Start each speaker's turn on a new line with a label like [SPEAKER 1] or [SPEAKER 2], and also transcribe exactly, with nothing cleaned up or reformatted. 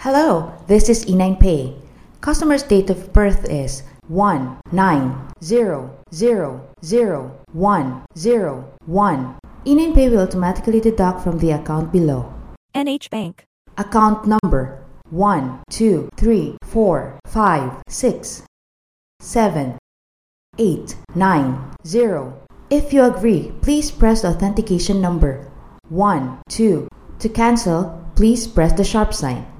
[SPEAKER 1] Hello, this is E nine Pay. Customer's date of birth is one nine zero zero zero one zero one. E nine Pay will automatically deduct from the account below.
[SPEAKER 2] N H Bank.
[SPEAKER 1] Account number one two three four five six seven eight nine zero. If you agree, please press the authentication number one two. To cancel, please press the sharp sign.